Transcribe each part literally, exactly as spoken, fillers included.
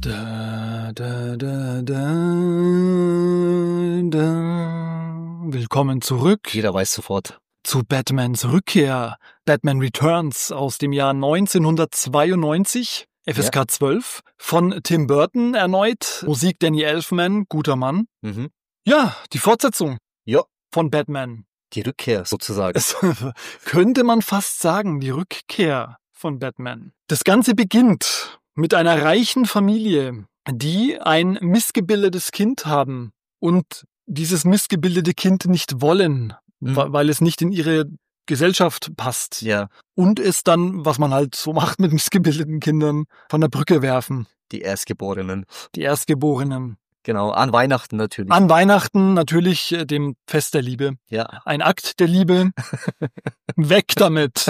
Da, da, da, da, da. Willkommen zurück. Jeder weiß sofort. Zu Batmans Rückkehr. Batman Returns aus dem Jahr neunzehnhundertzweiundneunzig. F S K zwölf. Von Tim Burton erneut. Musik Danny Elfman. Guter Mann. Mhm. Ja, die Fortsetzung. Ja. Von Batman. Die Rückkehr sozusagen. Es, könnte man fast sagen, die Rückkehr von Batman. Das Ganze beginnt mit einer reichen Familie, die ein missgebildetes Kind haben und dieses missgebildete Kind nicht wollen, Mhm. weil es nicht in ihre Gesellschaft passt. Ja, Und es dann, was man halt so macht mit missgebildeten Kindern, von der Brücke werfen. die Erstgeborenen. Die Erstgeborenen. Genau, an Weihnachten natürlich. An Weihnachten natürlich äh, dem Fest der Liebe. Ja. Ein Akt der Liebe. Weg damit.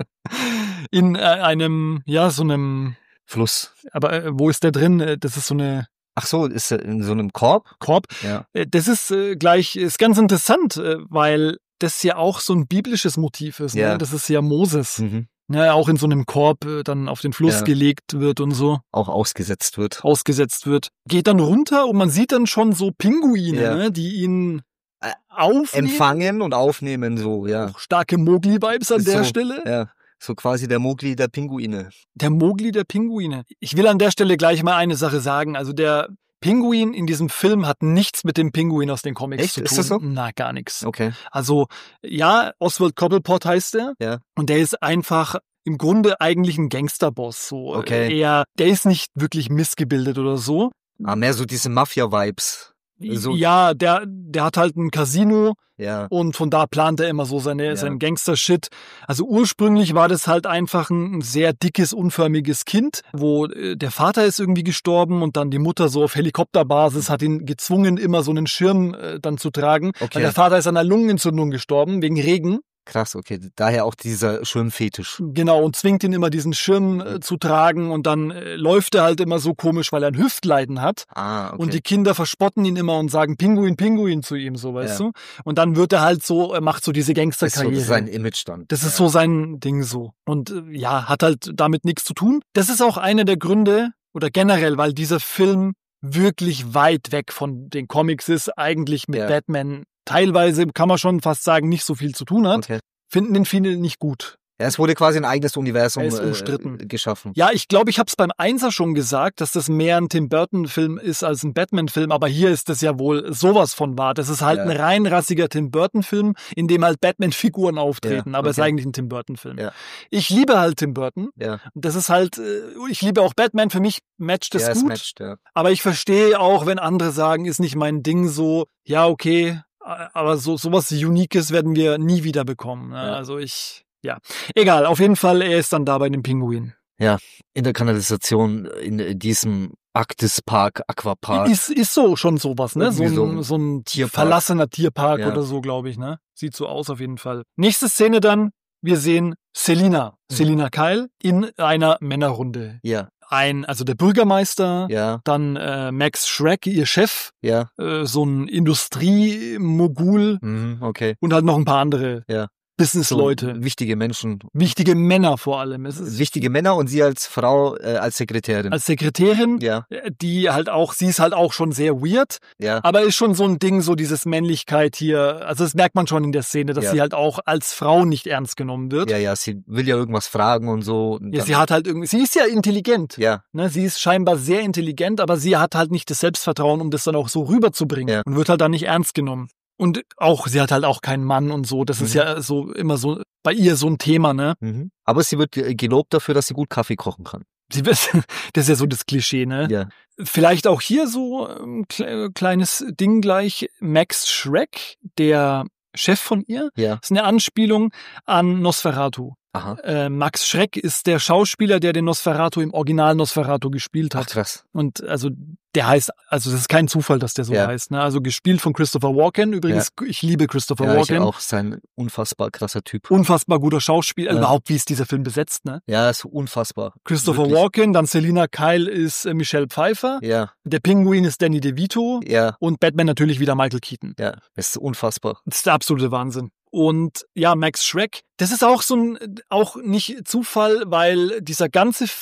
In äh, einem, ja, so einem, Fluss. aber äh, wo ist der drin? Äh, Das ist so eine Ach so, ist er in so einem Korb? Korb. Ja. Äh, Das ist äh, gleich, ist ganz interessant, äh, weil das ja auch so ein biblisches Motiv ist. Ja. Ne? Das ist ja Moses. Mhm. Ja, auch in so einem Korb äh, dann auf den Fluss Ja. gelegt wird und so Auch ausgesetzt wird. ausgesetzt wird. Geht dann runter und man sieht dann schon so Pinguine, Ja. ne, die ihn Äh, aufnehmen. Empfangen und aufnehmen, so, ja. Auch starke Mowgli-Vibes an Ist der so, Stelle. Ja, so quasi der Mowgli der Pinguine. Der Mowgli der Pinguine. Ich will an der Stelle gleich mal eine Sache sagen. Also der Pinguin in diesem Film hat nichts mit dem Pinguin aus den Comics Echt? zu tun. Ist das so? Na, gar nichts. Okay. Also, ja, Oswald Cobblepot heißt er. Ja. Und der ist einfach im Grunde eigentlich ein Gangsterboss. So. Okay. Er, der ist nicht wirklich missgebildet oder so. Ah, mehr so diese Mafia-Vibes. So, Ja, der, der hat halt ein Casino ja. und von da plant er immer so seine, Ja. seinen Gangster-Shit. Also ursprünglich war das halt einfach ein sehr dickes, unförmiges Kind, wo äh, der Vater ist irgendwie gestorben und dann die Mutter so auf Helikopterbasis hat ihn gezwungen, immer so einen Schirm äh, dann zu tragen. Okay. Weil der Vater ist an einer Lungenentzündung gestorben, wegen Regen. Krass, okay. Daher auch dieser Schwimmfetisch. Genau, und zwingt ihn immer diesen Schirm äh, zu tragen und dann äh, läuft er halt immer so komisch, weil er ein Hüftleiden hat. Ah, okay. Und die Kinder verspotten ihn immer und sagen Pinguin, Pinguin zu ihm, so, weißt Ja. du? Und dann wird er halt so, er macht so diese das ist so Gangsterkarriere. sein Image dann. Das ist ja. so sein Ding so. Und äh, ja, hat halt damit nichts zu tun. Das ist auch einer der Gründe, oder generell, weil dieser Film wirklich weit weg von den Comics ist, eigentlich mit Ja. Batman teilweise, kann man schon fast sagen, nicht so viel zu tun hat. Okay. Finden den viele nicht gut. Ja, es wurde quasi ein eigenes Universum Er ist umstritten. äh, geschaffen. Ja, ich glaube, ich habe es beim Einser schon gesagt, dass das mehr ein Tim Burton-Film ist als ein Batman-Film, aber hier ist das ja wohl sowas von wahr. Das ist halt Ja. ein reinrassiger Tim Burton-Film, in dem halt Batman-Figuren auftreten, Ja, aber es ist okay. eigentlich ein Tim Burton-Film. Ja. Ich liebe halt Tim Burton. Ja, Das ist halt, äh, ich liebe auch Batman, für mich matcht das ja, es gut. matcht, ja. Aber ich verstehe auch, wenn andere sagen, ist nicht mein Ding so, ja, okay, aber so sowas Uniques werden wir nie wieder bekommen. Ne? Ja. Also ich, ja. Egal, auf jeden Fall, er ist dann da bei dem Pinguin. Ja, in der Kanalisation, in diesem Arktis Park, Aquapark. Ist, ist so schon sowas, ne? So Irgendwie so ein, ein so ein Tierpark. verlassener Tierpark Ja. oder so, glaube ich, ne? Sieht so aus auf jeden Fall. Nächste Szene dann, wir sehen Selina. Mhm. Selina Kyle in einer Männerrunde. Ja, Ein, also der Bürgermeister, ja, dann äh, Max Schreck, ihr Chef, ja. äh, so ein Industriemogul Mhm, okay. und halt noch ein paar andere Ja. Businessleute. So wichtige Menschen. Wichtige Männer vor allem. Es ist Wichtige Männer und sie als Frau, äh, als Sekretärin. als Sekretärin, ja, äh, die halt auch, sie ist halt auch schon sehr weird, ja, aber ist schon so ein Ding, so dieses Männlichkeit hier, also das merkt man schon in der Szene, dass Ja. sie halt auch als Frau nicht ernst genommen wird. ja, ja, sie will ja irgendwas fragen und so. Und Ja, dann- sie hat halt irgendwie, sie ist ja intelligent. ja, Ne, sie ist scheinbar sehr intelligent, aber sie hat halt nicht das Selbstvertrauen, um das dann auch so rüberzubringen Ja. und wird halt dann nicht ernst genommen. Und auch, sie hat halt auch keinen Mann und so. Das ist Mhm. ja so immer so bei ihr so ein Thema, ne? mhm. Aber sie wird ge- gelobt dafür, dass sie gut Kaffee kochen kann. Sie wird, das ist ja so das Klischee, ne? Ja, Vielleicht auch hier so ein kle- kleines Ding gleich. Max Schreck, der Chef von ihr, ja, ist eine Anspielung an Nosferatu. aha. Äh, Max Schreck ist der Schauspieler, der den Nosferatu im Original Nosferatu gespielt Ach, hat. krass. Und also der heißt, also das ist kein Zufall, dass der so Ja. heißt. Ne? Also gespielt von Christopher Walken. Übrigens, ich liebe Christopher Ja, ich Walken. auch. Sein unfassbar krasser Typ. Unfassbar guter Schauspieler. Ja. Überhaupt, wie ist dieser Film besetzt, ne? Ja, ist unfassbar. Christopher Wirklich. Walken, dann Selina Kyle ist äh, Michelle Pfeiffer. Ja, Der Pinguin ist Danny DeVito. ja, Und Batman natürlich wieder Michael Keaton. ja. Es ist unfassbar. Das ist der absolute Wahnsinn. Und ja, Max Schreck, das ist auch so ein, auch nicht Zufall, weil dieser ganze Film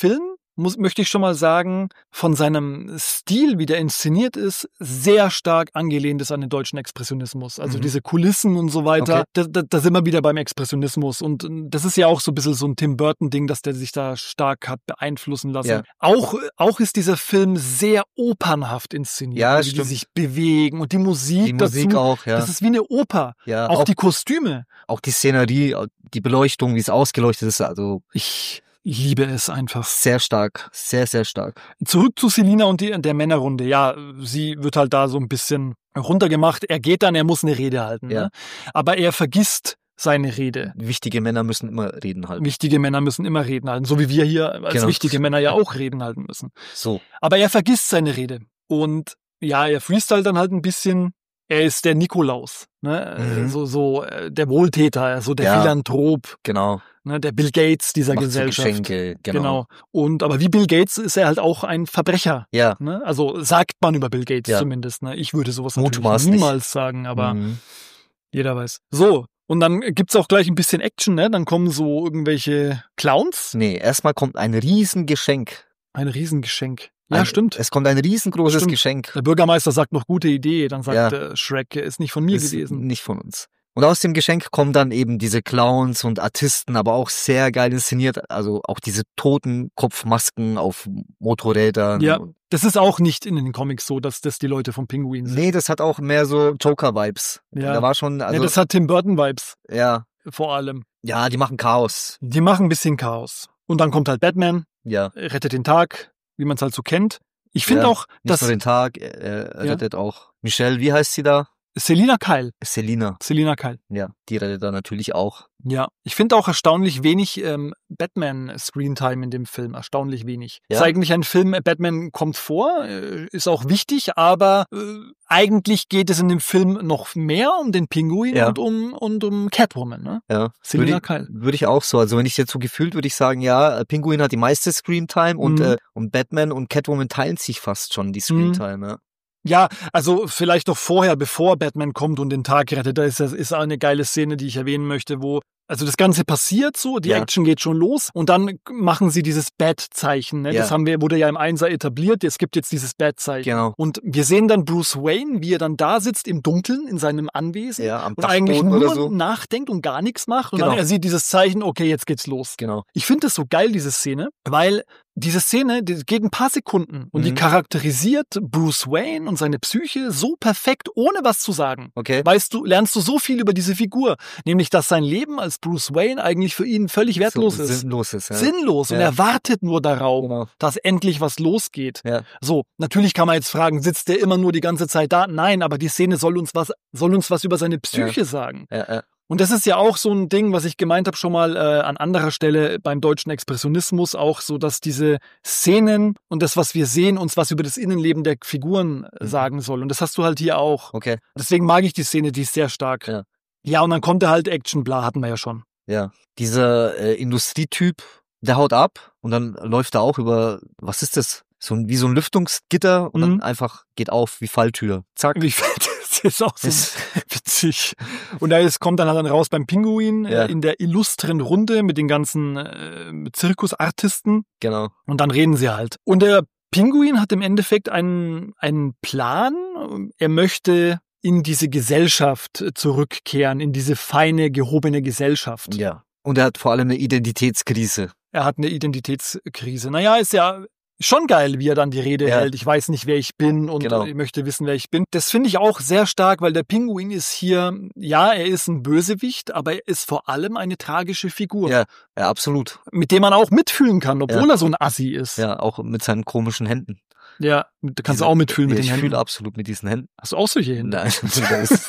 muss, möchte ich schon mal sagen, von seinem Stil, wie der inszeniert ist, sehr stark angelehnt ist an den deutschen Expressionismus. Also Mhm. diese Kulissen und so weiter, Okay. da, da, da sind wir wieder beim Expressionismus. Und das ist ja auch so ein bisschen so ein Tim Burton-Ding, dass der sich da stark hat beeinflussen lassen. Ja. Auch, auch ist dieser Film sehr opernhaft inszeniert, Ja, wie die stimmt. sich bewegen und die Musik Die dazu. Musik auch, ja. Das ist wie eine Oper. Ja, auch, auch, die Kostüme. auch die Szenerie, die Beleuchtung, wie es ausgeleuchtet ist, also Ich liebe es einfach. sehr stark, sehr, sehr stark. Zurück zu Selina und die, der Männerrunde. Ja, sie wird halt da so ein bisschen runtergemacht. Er geht dann, er muss eine Rede halten. Ja. Ne? Aber er vergisst seine Rede. Wichtige Männer müssen immer reden halten. Wichtige Männer müssen immer reden halten. So wie wir hier als Genau. wichtige Männer ja auch reden halten müssen. So. Aber er vergisst seine Rede. Und ja, er freestylt dann halt ein bisschen. Er ist der Nikolaus. Ne? Mhm. So, so äh, der Wohltäter, so der Ja. Philanthrop. Genau. Ne? Der Bill Gates dieser Macht so Gesellschaft. Geschenke, genau. Genau. Und aber wie Bill Gates ist er halt auch ein Verbrecher. Ja. Ne? Also sagt man über Bill Gates Ja. zumindest. Ne? Ich würde sowas natürlich Mutmaßlich. niemals sagen, aber Mhm. jeder weiß. So, und dann gibt's auch gleich ein bisschen Action. Ne? Dann kommen so irgendwelche Clowns. Nee, erstmal kommt ein Riesengeschenk. Ein Riesengeschenk. Ja, ein, stimmt. Es kommt ein riesengroßes Stimmt. Geschenk. Der Bürgermeister sagt noch gute Idee. Dann sagt Ja. äh, Shrek, ist nicht von mir Ist gewesen. nicht von uns. Und aus dem Geschenk kommen dann eben diese Clowns und Artisten, aber auch sehr geil inszeniert. Also auch diese Totenkopfmasken auf Motorrädern. Ja, das ist auch nicht in den Comics so, dass das die Leute vom Pinguin sind. Nee, das hat auch mehr so Joker-Vibes. Ja. Da war schon, also, nee, das hat Tim Burton-Vibes ja, vor allem. ja, die machen Chaos. Die machen ein bisschen Chaos. Und dann kommt halt Batman, Ja. rettet den Tag, wie man es halt so kennt. Ich finde Ja, auch, Nicht dass nur den Tag, er, er Ja. rettet auch Michelle, wie heißt sie da? Selina Kyle, Selina. Selina Kyle, Ja, die rettet da natürlich auch. ja. Ich finde auch erstaunlich wenig ähm, Batman-Screentime in dem Film. Erstaunlich wenig. Ja. Ist eigentlich ein Film, Batman kommt vor, äh, ist auch wichtig, aber äh, eigentlich geht es in dem Film noch mehr um den Pinguin Ja. und um und um Catwoman, ne? Ja. Selina Würde Kyle. ich, würde ich auch so. Also wenn ich jetzt so gefühlt, würde ich sagen, ja, Pinguin hat die meiste Screamtime und, Mhm. äh, und Batman und Catwoman teilen sich fast schon die Screamtime, ja. Ja, also vielleicht noch vorher, bevor Batman kommt und den Tag rettet, da ist das ist eine geile Szene, die ich erwähnen möchte, wo also das Ganze passiert so, die Ja. Action geht schon los und dann machen sie dieses Bat-Zeichen. Ne? Ja. Das haben wir, wurde ja im Einser etabliert. Es gibt jetzt dieses Bat-Zeichen. Genau. Und wir sehen dann Bruce Wayne, wie er dann da sitzt im Dunkeln in seinem Anwesen Ja, am und eigentlich Dachboden nur oder so. nachdenkt und gar nichts macht. Und Genau. dann er sieht dieses Zeichen, okay, jetzt geht's los. Genau. Ich finde das so geil, diese Szene, weil diese Szene, die geht ein paar Sekunden und die Mhm. charakterisiert Bruce Wayne und seine Psyche so perfekt, ohne was zu sagen. Okay. Weißt du, lernst du so viel über diese Figur, nämlich dass sein Leben als Bruce Wayne eigentlich für ihn völlig wertlos so, ist. Sinnlos ist, ja. Sinnlos und Ja. er wartet nur darauf, Genau. dass endlich was losgeht. Ja. So, natürlich kann man jetzt fragen, sitzt der immer nur die ganze Zeit da? Nein, aber die Szene soll uns was, soll uns was über seine Psyche sagen. Ja, ja. Und das ist ja auch so ein Ding, was ich gemeint habe schon mal äh, an anderer Stelle beim deutschen Expressionismus, auch so, dass diese Szenen und das, was wir sehen, uns was über das Innenleben der Figuren äh, Mhm. sagen soll. Und das hast du halt hier auch. Okay. Deswegen mag ich die Szene, die ist sehr stark. Ja. Ja, und dann kommt er halt Action, bla, hatten wir ja schon. Ja. Dieser äh, Industrietyp, der haut ab und dann läuft er auch über, was ist das? So ein, wie so ein Lüftungsgitter und Mhm. dann einfach geht auf wie Falltür. Zack. Wie fett das ist auch so Das- witzig. Und da ist, kommt dann halt dann raus beim Pinguin Ja. äh, in der illustren Runde mit den ganzen äh, Zirkusartisten. Genau. Und dann reden sie halt. Und der Pinguin hat im Endeffekt einen, einen Plan. Er möchte in diese Gesellschaft zurückkehren, in diese feine, gehobene Gesellschaft. Ja. Und er hat vor allem eine Identitätskrise. Er hat eine Identitätskrise. Naja, ist ja schon geil, wie er dann die Rede Ja. hält. Ich weiß nicht, wer ich bin und Genau. ich möchte wissen, wer ich bin. Das finde ich auch sehr stark, weil der Pinguin ist hier, ja, er ist ein Bösewicht, aber er ist vor allem eine tragische Figur, Ja, ja, absolut. mit dem man auch mitfühlen kann, obwohl Ja. er so ein Assi ist. Ja, auch mit seinen komischen Händen. Ja, da kannst Diese- du auch mitfühlen mit ja, den ich Händen. fühle absolut mit diesen Händen. Hast du auch solche Hände? Nein, das ist,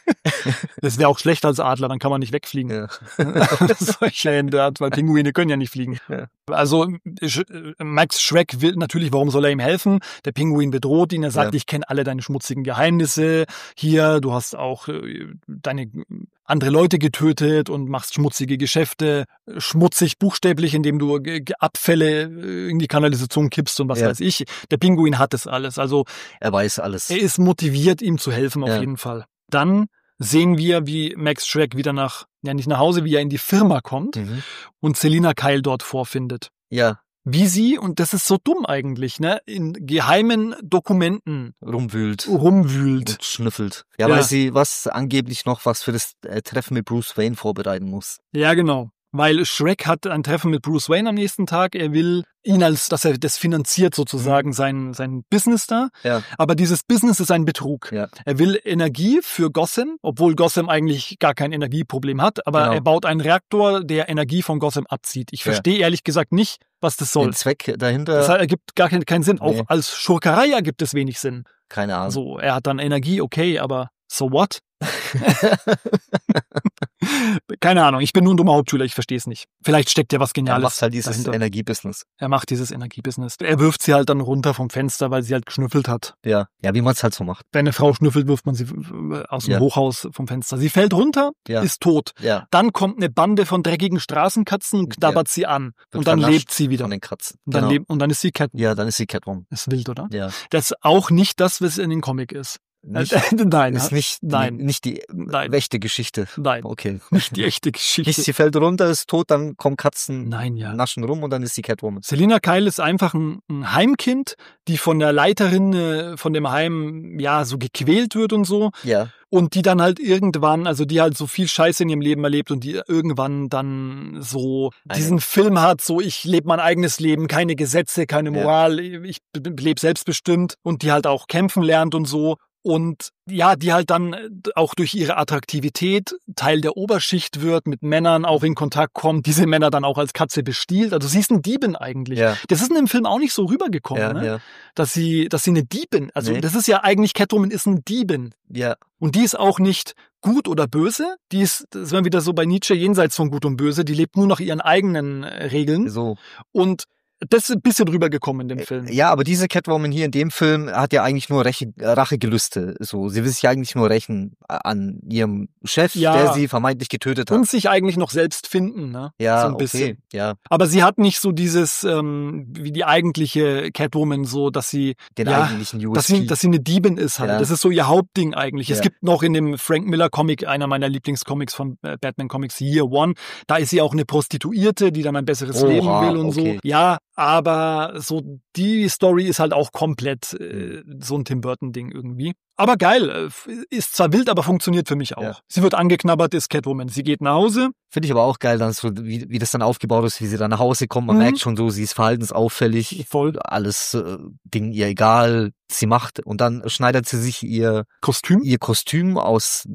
Das wäre auch schlecht als Adler, dann kann man nicht wegfliegen. ja. Solche Hände hat, weil Pinguine können ja nicht fliegen. Ja. Also Sch- Max Schreck will natürlich, warum soll er ihm helfen? Der Pinguin bedroht ihn, er sagt, Ja. ich kenne alle deine schmutzigen Geheimnisse. Hier, du hast auch äh, deine andere Leute getötet und machst schmutzige Geschäfte. Schmutzig buchstäblich, indem du G- G- Abfälle äh, in die Kanalisation kippst und was Ja. weiß ich. Der Pinguin hat das alles. Also Er weiß alles. er ist motiviert, ihm zu helfen, auf Ja. jeden Fall. Dann sehen wir, wie Max Schreck wieder nach, ja nicht nach Hause, wie er in die Firma kommt Mhm. und Selina Kyle dort vorfindet. Ja, wie sie, und das ist so dumm eigentlich, ne, in geheimen Dokumenten rumwühlt. rumwühlt. Und schnüffelt. Ja, Ja. weil sie was angeblich noch was für das äh, Treffen mit Bruce Wayne vorbereiten muss. Ja, genau. Weil Shrek hat ein Treffen mit Bruce Wayne am nächsten Tag. Er will ihn als, dass er das finanziert sozusagen, sein, sein Business da. Ja. Aber dieses Business ist ein Betrug. Ja. Er will Energie für Gotham, obwohl Gotham eigentlich gar kein Energieproblem hat. Aber Genau. er baut einen Reaktor, der Energie von Gotham abzieht. Ich Ja. verstehe ehrlich gesagt nicht, was das soll. Den Zweck dahinter, Das ergibt gar keinen, keinen Sinn. Auch Nee. als Schurkerei ergibt es wenig Sinn. keine Ahnung. So, er hat dann Energie, okay, aber so what? Keine Ahnung, ich bin nur ein dummer Hauptschüler, ich verstehe es nicht. Vielleicht steckt ja was Er Geniales macht halt dieses dahinter. Energiebusiness. Er macht dieses Energiebusiness. Er wirft sie halt dann runter vom Fenster, weil sie halt geschnüffelt hat. Ja, ja, wie man es halt so macht. Wenn eine Frau schnüffelt, wirft man sie äh, aus dem Ja. Hochhaus vom Fenster. Sie fällt runter, Ja. ist tot. Ja, Dann kommt eine Bande von dreckigen Straßenkatzen und knabbert sie an. Wird Und dann vernascht lebt sie wieder. von den Katzen. Und dann, Genau. lebt, und dann ist sie Cat. Ja, dann ist sie Catwoman. Ist wild, oder? Ja. Das ist auch nicht das, was in den Comic ist. Nicht, Nein, ist nicht, nein. Die, nicht die Nein. echte Geschichte. nein, Okay. nicht die echte Geschichte. Nicht, sie fällt runter, ist tot, dann kommen Katzen, Nein, ja. naschen rum und dann ist sie Catwoman. Selina Kyle ist einfach ein, ein Heimkind, die von der Leiterin äh, von dem Heim ja so gequält wird und so. Ja. Und die dann halt irgendwann, also die halt so viel Scheiße in ihrem Leben erlebt und die irgendwann dann so Eine- diesen Film hat, so ich lebe mein eigenes Leben, keine Gesetze, keine Ja. Moral, ich lebe selbstbestimmt und die halt auch kämpfen lernt und so. Und ja, die halt dann auch durch ihre Attraktivität Teil der Oberschicht wird, mit Männern auch in Kontakt kommt, diese Männer dann auch als Katze bestiehlt. Also sie ist eine Diebin eigentlich. Ja. Das ist in dem Film auch nicht so rübergekommen, Ja, ne? ja. dass sie, dass sie eine Diebin, also Nee. das ist ja eigentlich, Catwoman ist eine Diebin. Ja. Und die ist auch nicht gut oder böse. Die ist, das wäre wieder so bei Nietzsche, jenseits von Gut und Böse. Die lebt nur nach ihren eigenen äh, Regeln. So. Und das ist ein bisschen rübergekommen in dem Film. Ja, aber diese Catwoman hier in dem Film hat ja eigentlich nur Rache, Rachegelüste. So, sie will sich ja eigentlich nur rächen an ihrem Chef, Ja. der sie vermeintlich getötet hat. Und sich eigentlich noch selbst finden, ne? ja, so ein bisschen. okay. Ja, Aber sie hat nicht so dieses, ähm, wie die eigentliche Catwoman, so, dass sie, den ja, eigentlichen U S P. dass sie, dass sie eine Diebin ist halt. Ja. Das ist so ihr Hauptding eigentlich. Es Ja. gibt noch in dem Frank Miller Comic, einer meiner Lieblingscomics von äh, Batman Comics, Year One, da ist sie auch eine Prostituierte, die dann ein besseres Oha, Leben will und okay. so. Ja, aber so die Story ist halt auch komplett äh, so ein Tim Burton Ding irgendwie. Aber geil, äh, ist zwar wild, aber funktioniert für mich auch. Ja. Sie wird angeknabbert, ist Catwoman. Sie geht nach Hause. Finde ich aber auch geil, dann so, wie, wie das dann aufgebaut ist, wie sie dann nach Hause kommt. Man Mhm. merkt schon so, sie ist verhaltensauffällig. Voll. Alles äh, Ding ihr egal. Sie macht und dann schneidet sie sich ihr Kostüm. ihr Kostüm aus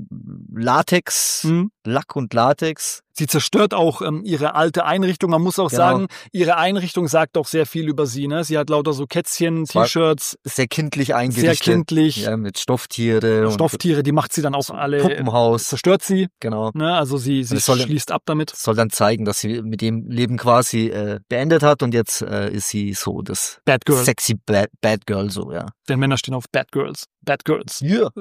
Latex, Mhm. Lack und Latex. Sie zerstört auch ähm, ihre alte Einrichtung. Man muss auch Genau. sagen, ihre Einrichtung sagt auch sehr viel über sie. Ne? Sie hat lauter so Kätzchen, Es war T-Shirts, Sehr kindlich sehr eingerichtet. kindlich. Ja, mit Stofftiere Stofftiere, die macht sie dann auch und alle, Puppenhaus. zerstört sie. Genau. Ne? Also sie, sie Das soll- schließt ab damit. Das soll dann zeigen, dass sie mit dem Leben quasi äh, beendet hat und jetzt äh, ist sie so das Bad Girl. sexy Bad, Bad Girl so, ja. Denn Männer stehen auf Bad Girls. Bad Girls. Ja.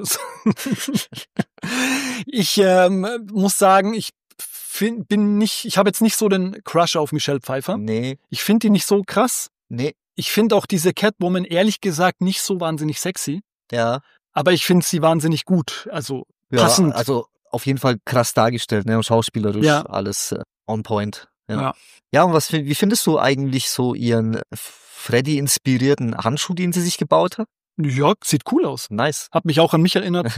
Ich ähm, muss sagen, ich find, bin nicht, ich habe jetzt nicht so den Crush auf Michelle Pfeiffer. Nee, Ich finde die nicht so krass. nee, Ich finde auch diese Catwoman ehrlich gesagt nicht so wahnsinnig sexy. ja. Aber ich finde sie wahnsinnig gut. Also ja passend. Also auf jeden Fall krass dargestellt, ne? Und schauspielerisch Ja. alles äh, on point. Ja. Ja. Ja, und was fi- wie findest du eigentlich so ihren Freddy-inspirierten Handschuh, den sie sich gebaut hat? Ja, sieht cool aus. Nice. Hat mich auch an mich erinnert.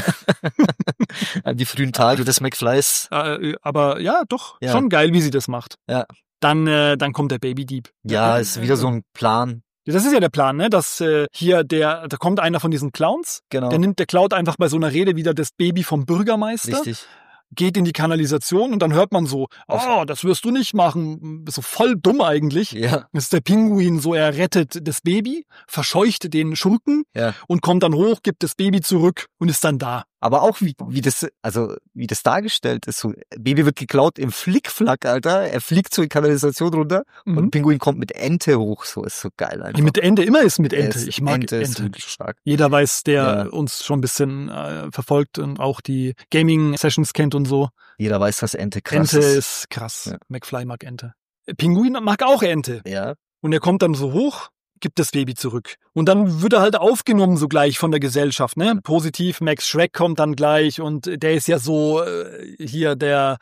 An die frühen Tage des McFlys. äh, aber ja, doch, Ja. schon geil, wie sie das macht. Ja. Dann, äh, dann kommt der Babydieb. Ja, Äh, ist wieder so ein Plan. Das ist ja der Plan, ne? Dass äh, hier der, da kommt einer von diesen Clowns, Genau. der nimmt, der klaut einfach bei so einer Rede wieder das Baby vom Bürgermeister, Richtig. geht in die Kanalisation und dann hört man so, Auf- oh, das wirst du nicht machen. So voll dumm eigentlich. Ja. Das ist der Pinguin, so er rettet das Baby, verscheucht den Schurken Ja. und kommt dann hoch, gibt das Baby zurück und ist dann da. Aber auch wie, wie das, also wie das dargestellt ist, so Baby wird geklaut im Flickflack, Alter. Er fliegt so in die Kanalisation runter Mhm. und Pinguin kommt mit Ente hoch, so ist so geil einfach. Mit Ente, immer ist mit Er Ente. ist- Ich mag Ente. Ente. ist wirklich stark. Jeder weiß, der Ja. uns schon ein bisschen äh, verfolgt und auch die Gaming-Sessions kennt und so. Jeder weiß, dass Ente krass Ente ist. ist krass. Ja. McFly mag Ente. Pinguin mag auch Ente. Ja. Und er kommt dann so hoch, gibt das Baby zurück. Und dann wird er halt aufgenommen so gleich von der Gesellschaft, ne? Positiv, Max Schreck kommt dann gleich und der ist ja so äh, hier der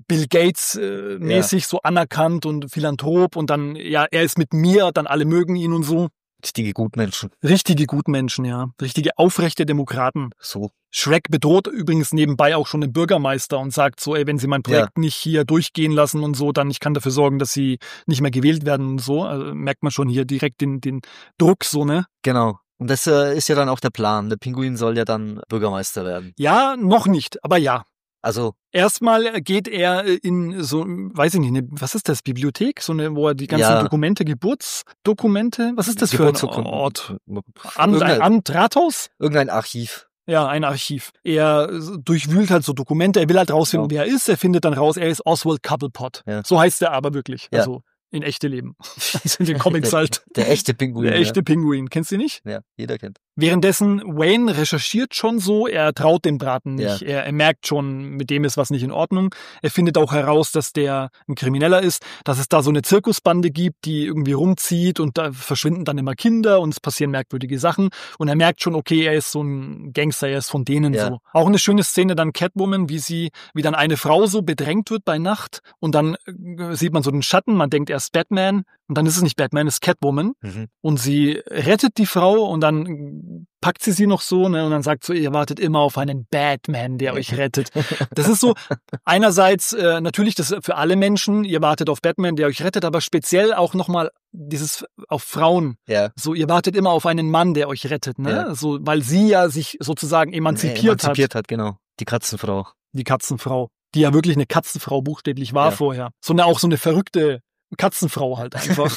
Bill Gates äh, mäßig, ja. so anerkannt und Philanthrop und dann, ja, er ist mit mir, dann alle mögen ihn und so. Richtige Gutmenschen. Richtige Gutmenschen, ja. Richtige aufrechte Demokraten. So. Shrek bedroht übrigens nebenbei auch schon den Bürgermeister und sagt so, ey, wenn sie mein Projekt ja. nicht hier durchgehen lassen und so, dann ich kann dafür sorgen, dass sie nicht mehr gewählt werden und so. Also merkt man schon hier direkt den, den Druck so, ne? Genau. Und das äh, ist ja dann auch der Plan. Der Pinguin soll ja dann Bürgermeister werden. Ja, noch nicht, aber ja. Also erstmal geht er in so, weiß ich nicht, eine, was ist das, Bibliothek? So eine, wo er die ganzen ja. Dokumente, Geburtsdokumente, was ist das für ein Ort? Amt, ein Amt, Rathaus? Irgendein Archiv. Ja, ein Archiv. Er durchwühlt halt so Dokumente, er will halt rausfinden, ja. wer er ist. Er findet dann raus, er ist Oswald Cobblepot. Ja. So heißt er aber wirklich. Ja. Also in echte Leben. In den Comics halt. Der, der echte Pinguin. Der echte ja. Pinguin. Kennst du ihn nicht? Ja, jeder kennt. Währenddessen Wayne recherchiert schon so, er traut dem Braten nicht. Ja. Er, er merkt schon, mit dem ist was nicht in Ordnung. Er findet auch heraus, dass der ein Krimineller ist, dass es da so eine Zirkusbande gibt, die irgendwie rumzieht und da verschwinden dann immer Kinder und es passieren merkwürdige Sachen. Und er merkt schon, okay, er ist so ein Gangster, er ist von denen ja. so. Auch eine schöne Szene dann Catwoman, wie sie, wie dann eine Frau so bedrängt wird bei Nacht und dann sieht man so den Schatten, man denkt erst Batman und dann ist es nicht Batman, es ist Catwoman mhm. und sie rettet die Frau und dann packt sie sie noch so, ne, und dann sagt so, ihr wartet immer auf einen Batman, der euch rettet. Das ist so, einerseits äh, natürlich das für alle Menschen, ihr wartet auf Batman, der euch rettet, aber speziell auch nochmal dieses auf Frauen. Ja. So, ihr wartet immer auf einen Mann, der euch rettet, ne? Ja. So, weil sie ja sich sozusagen emanzipiert, nee, emanzipiert hat. hat, genau. Die Katzenfrau. Die Katzenfrau. Die ja wirklich eine Katzenfrau buchstäblich war ja. vorher. So eine, auch so eine verrückte Katzenfrau halt einfach.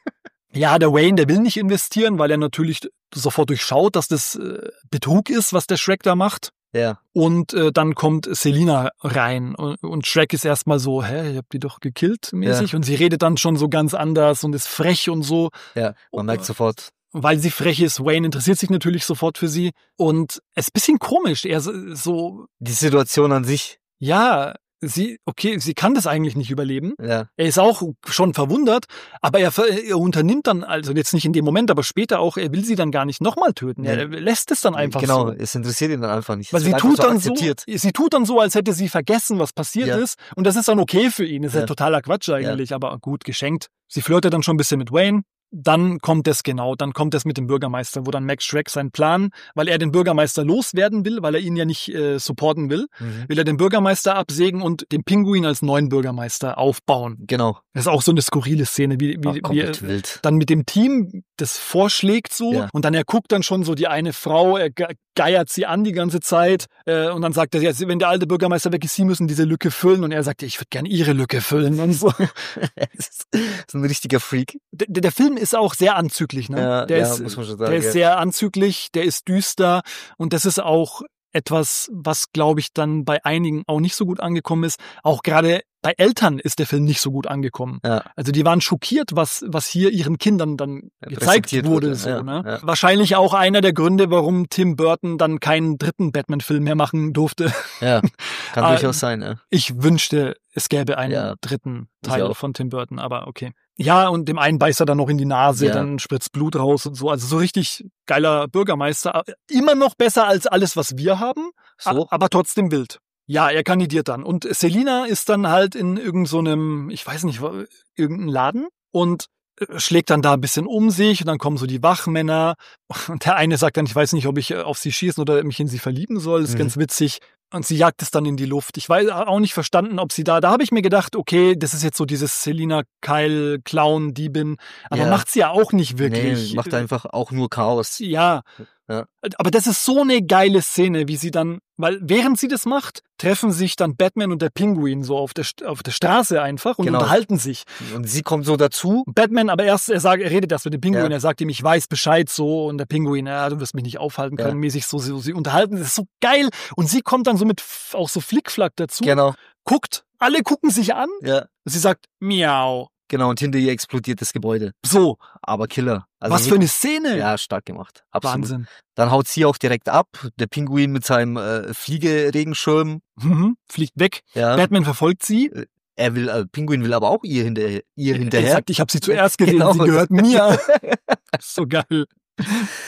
Ja, der Wayne, der will nicht investieren, weil er natürlich sofort durchschaut, dass das äh, Betrug ist, was der Shrek da macht. Ja. Und äh, dann kommt Selina rein und, und Shrek ist erstmal so, hä, ich hab die doch gekillt mäßig. Ja. Und sie redet dann schon so ganz anders und ist frech und so. Ja, man merkt sofort. Weil sie frech ist, Wayne interessiert sich natürlich sofort für sie. Und es ist ein bisschen komisch, er so... Die Situation an sich. Ja, sie, okay, sie kann das eigentlich nicht überleben. Ja. Er ist auch schon verwundert, aber er, er unternimmt dann, also jetzt nicht in dem Moment, aber später auch, er will sie dann gar nicht nochmal töten. Er ja. lässt es dann einfach genau, so. Genau, es interessiert ihn dann einfach nicht. Weil sie tut dann so, sie tut dann so, als hätte sie vergessen, was passiert ja. ist. Und das ist dann okay für ihn. Das ist ja, ja totaler Quatsch eigentlich, ja. aber gut, geschenkt. Sie flirtet dann schon ein bisschen mit Wayne. Dann kommt es genau, dann kommt es mit dem Bürgermeister, wo dann Max Shrek seinen Plan, weil er den Bürgermeister loswerden will, weil er ihn ja nicht äh, supporten will, mhm. will er den Bürgermeister absägen und den Pinguin als neuen Bürgermeister aufbauen. Genau. Das ist auch so eine skurrile Szene, wie, wie, Ach, wie er wild. dann mit dem Team das vorschlägt so ja. und dann er guckt dann schon so die eine Frau, er geiert sie an die ganze Zeit äh, und dann sagt er, jetzt, wenn der alte Bürgermeister weg ist, sie müssen diese Lücke füllen und er sagt, ich würde gerne ihre Lücke füllen und so. Das ist so ein richtiger Freak. Der, der Film ist auch sehr anzüglich, ne? Ja, der ja, ist, muss man schon sagen, der ist ja. sehr anzüglich, der ist düster und das ist auch etwas, was, glaube ich, dann bei einigen auch nicht so gut angekommen ist. Auch gerade bei Eltern ist der Film nicht so gut angekommen. Ja. Also die waren schockiert, was was hier ihren Kindern dann ja, gezeigt wurde. wurde so, ja, ne? Ja. Wahrscheinlich auch einer der Gründe, warum Tim Burton dann keinen dritten Batman-Film mehr machen durfte. Ja, kann durchaus sein. Ja. Ich wünschte, es gäbe einen ja. dritten Teil von Tim Burton, aber okay. Ja, und dem einen beißt er dann noch in die Nase, ja. dann spritzt Blut raus und so. Also so richtig geiler Bürgermeister. Immer noch besser als alles, was wir haben, so. aber trotzdem wild. Ja, er kandidiert dann. Und Selina ist dann halt in irgendeinem, so ich weiß nicht, irgendeinem Laden und schlägt dann da ein bisschen um sich und dann kommen so die Wachmänner und der eine sagt dann, ich weiß nicht, ob ich auf sie schießen oder mich in sie verlieben soll. Das ist mhm. ganz witzig. Und sie jagt es dann in die Luft. Ich weiß auch nicht verstanden, ob sie da, da habe ich mir gedacht, okay, das ist jetzt so dieses Selina Kyle Clown Diebin, aber ja. macht sie ja auch nicht wirklich. Nee, macht einfach auch nur Chaos. Ja. Ja. Aber das ist so eine geile Szene, wie sie dann, weil während sie das macht, treffen sich dann Batman und der Pinguin so auf der, auf der Straße einfach und genau. unterhalten sich. Und sie kommt so dazu. Batman, aber erst, er sagt, er redet erst mit dem Pinguin, ja. er sagt ihm, ich weiß Bescheid so und der Pinguin, ja, du wirst mich nicht aufhalten können, ja. mäßig so, sie, sie unterhalten, das ist so geil und sie kommt dann so mit auch so Flickflack dazu. Genau. Guckt, alle gucken sich an. Ja. Sie sagt, miau. Genau, und hinter ihr explodiert das Gebäude. So. Aber Killer. Also was für eine Szene. Ja, stark gemacht. Absolut. Wahnsinn. Dann haut sie auch direkt ab. Der Pinguin mit seinem äh, Fliegeregenschirm. Mhm. Fliegt weg. Ja. Batman verfolgt sie. Er will, äh, Pinguin will aber auch ihr hinterher. Ihr hinterher. Er sagt, ich habe sie zuerst gesehen, genau. sie gehört mir. So geil.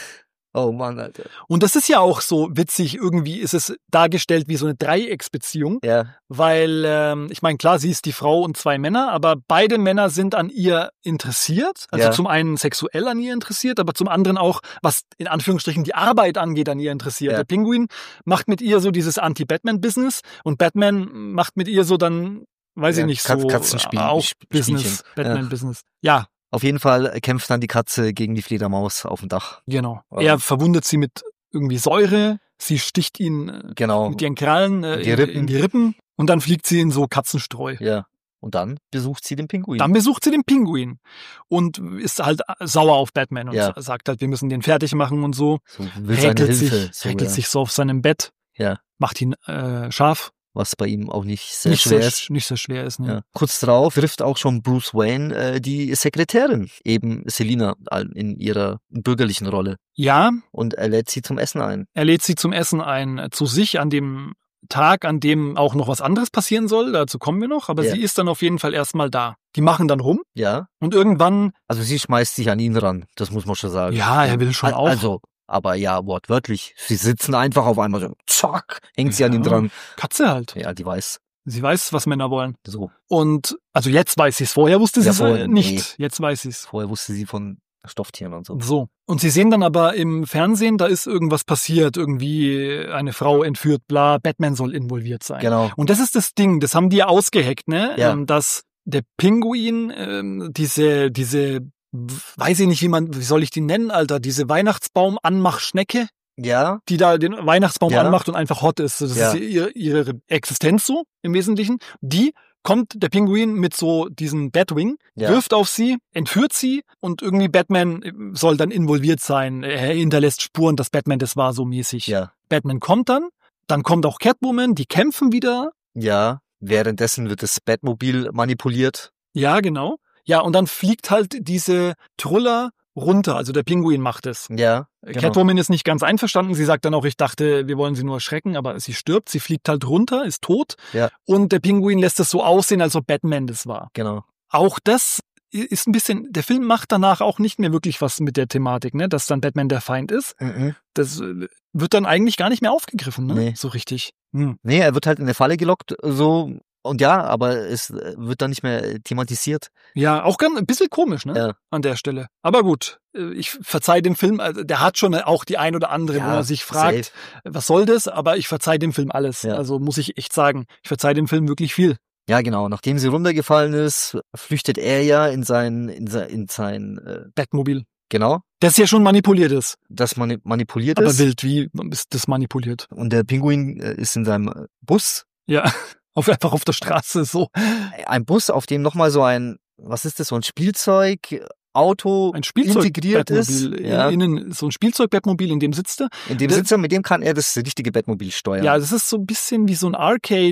Oh Mann, Alter. Und das ist ja auch so witzig, irgendwie ist es dargestellt wie so eine Dreiecksbeziehung, Ja, weil, ähm, ich meine, klar, sie ist die Frau und zwei Männer, aber beide Männer sind an ihr interessiert, also Ja. zum einen sexuell an ihr interessiert, aber zum anderen auch, was in Anführungsstrichen die Arbeit angeht, an ihr interessiert. Ja. Der Pinguin macht mit ihr so dieses Anti-Batman-Business und Batman macht mit ihr so dann, weiß Ja, ich nicht, Katz- so Katzenspiel- auch Sp- Business, Spielchen. Batman-Business. Ja, auf jeden Fall kämpft dann die Katze gegen die Fledermaus auf dem Dach. genau. Ja. Er verwundet sie mit irgendwie Säure, sie sticht ihn äh, Genau. mit ihren Krallen äh, In die in, Rippen. in die Rippen und dann fliegt sie in so Katzenstreu. Ja. Und dann besucht sie den Pinguin. Dann besucht sie den Pinguin und ist halt sauer auf Batman und Ja. sagt halt, wir müssen den fertig machen und so. so will seine Räkelt Hilfe. sich, so, räkelt ja. sich so auf seinem Bett, Ja. macht ihn äh, scharf. Was bei ihm auch nicht sehr Nicht schwer so, ist. nicht so schwer ist. Ne? Ja. Kurz darauf trifft auch schon Bruce Wayne äh, die Sekretärin, eben Selina, in ihrer bürgerlichen Rolle. Ja, Und er lädt sie zum Essen ein. er lädt sie zum Essen ein, äh, zu sich an dem Tag, an dem auch noch was anderes passieren soll. Dazu kommen wir noch, aber Ja. sie ist dann auf jeden Fall erstmal da. Die machen dann rum Ja. und irgendwann, Also sie schmeißt sich an ihn ran, das muss man schon sagen. ja, er will schon Al- auch. Also, aber ja, wortwörtlich. Sie sitzen einfach auf einmal so, zack, hängt sie an ihn Ja. dran. Katze halt. Ja, die weiß. Sie weiß, was Männer wollen. So. Und also jetzt weiß sie es. Vorher wusste sie Ja, es vorher, äh, nicht. Jetzt weiß sie es. Vorher wusste sie von Stofftieren und so. So. Und sie sehen dann aber im Fernsehen, da ist irgendwas passiert. Irgendwie eine Frau entführt, bla. Batman soll involviert sein. Genau. Und das ist das Ding. Das haben die ja ausgeheckt, ne? Ja. Ähm, dass der Pinguin ähm, diese, diese, weiß ich nicht, wie man, wie soll ich die nennen, Alter? Diese Weihnachtsbaum-Anmach-Schnecke, Ja, die da den Weihnachtsbaum Ja. anmacht und einfach hot ist. Das Ja. ist ihre, ihre Existenz so im Wesentlichen. Die kommt der Pinguin mit so diesem Batwing, Ja. wirft auf sie, entführt sie und irgendwie Batman soll dann involviert sein. Er hinterlässt Spuren, dass Batman das war so mäßig. ja, Batman kommt dann, dann kommt auch Catwoman, die kämpfen wieder. ja. Währenddessen wird das Batmobil manipuliert. Ja, genau. Ja, und dann fliegt halt diese Truller runter. Also der Pinguin macht es. Ja, genau. Catwoman ist nicht ganz einverstanden. Sie sagt dann auch, ich dachte, wir wollen sie nur erschrecken, aber sie stirbt. Sie fliegt halt runter, ist tot. Ja. Und der Pinguin lässt es so aussehen, als ob Batman das war. Genau. Auch das ist ein bisschen, der Film macht danach auch nicht mehr wirklich was mit der Thematik, ne, dass dann Batman der Feind ist. Mhm. Das äh, wird dann eigentlich gar nicht mehr aufgegriffen, ne? Nee. So richtig. Hm. Nee, er wird halt in eine Falle gelockt, so. Und ja, aber es wird dann nicht mehr thematisiert. Ja, auch ganz, ein bisschen komisch, ne? Ja. An der Stelle. Aber gut, äh, ich verzeih dem Film, also der hat schon auch die ein oder andere, Ja, wo man sich fragt, safe. was soll das? Aber ich verzeih dem Film alles. Ja. Also muss ich echt sagen, ich verzeih dem Film wirklich viel. Ja, genau. Nachdem sie runtergefallen ist, flüchtet er ja in sein, in sein, in sein, äh, Batmobil. genau, Das ja schon manipuliert ist. das mani manipuliert Aber ist. wild, wie ist das manipuliert? Und der Pinguin äh, ist in seinem Bus. Ja, auf, einfach auf der Straße so. Ein Bus, auf dem nochmal so ein, was ist das, so ein Spielzeug, Auto Ein Spielzeug integriert ist. Batmobil, Ja. Innen, so ein Spielzeug-Batmobil, in dem sitzt er. In dem Der- Sitzer, mit dem kann er das richtige Batmobil steuern. Ja, das ist so ein bisschen wie so ein